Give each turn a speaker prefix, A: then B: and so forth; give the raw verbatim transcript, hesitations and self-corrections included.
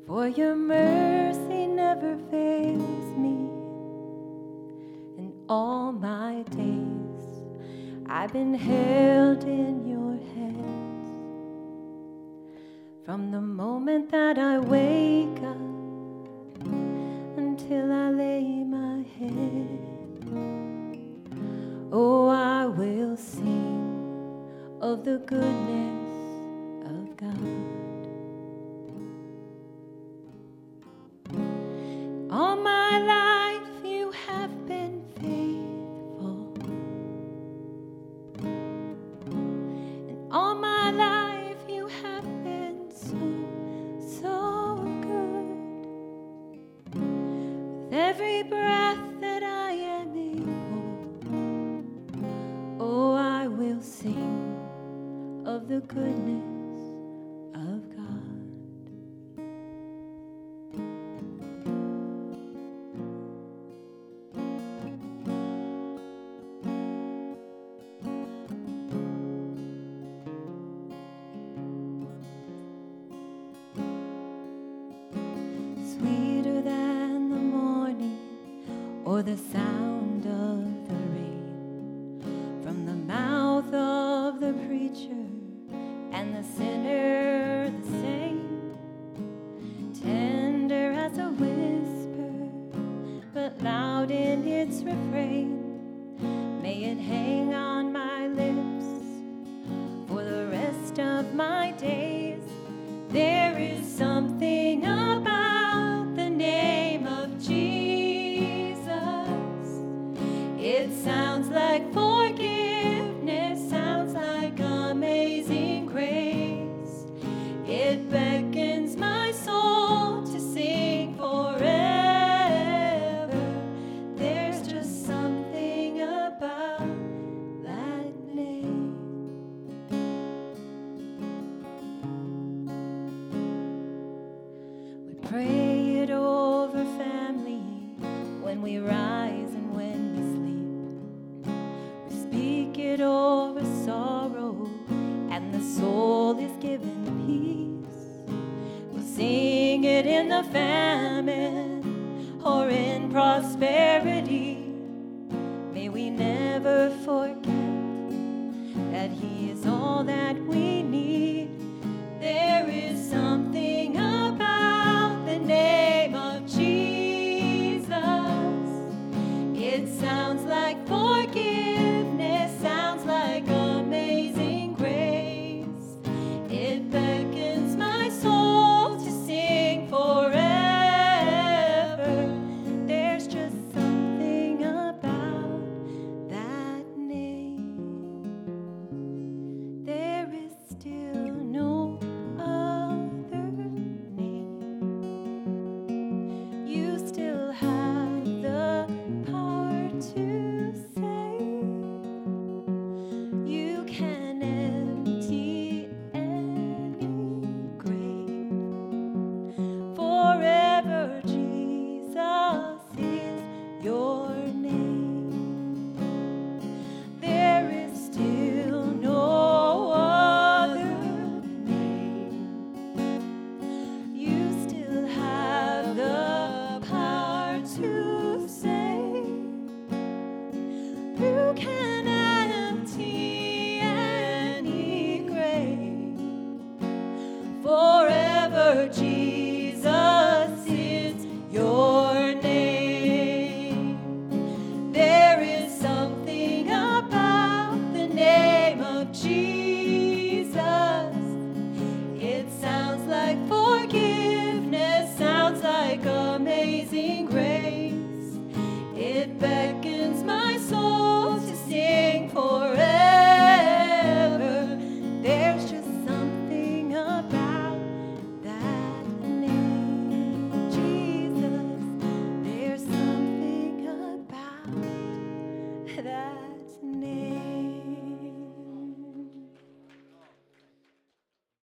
A: For your mercy never fails me. In all my days I've been held in your hands. From the moment that I wake up until I lay my head, oh, I will sing of the goodness of God. All my life you have been faithful, and all my life you have been so, so good. With every breath that I am able, oh, I will sing of the goodness of God. Sweeter than the morning or the sound of the rain, from the mouth of the preacher and the sinner the same, tender as a whisper, but loud in its refrain. May it hang on my lips for the rest of my days. There is something about the name of Jesus. It sounds like forgiveness, sounds like amazing grace. It beckons my soul to sing forever. There's just something about that name. We pray it over family when we rise and when we sleep. We speak it over sorrow, and the soul is given peace. We'll sing it in the famine or in prosperity. May we never forget that He is all that we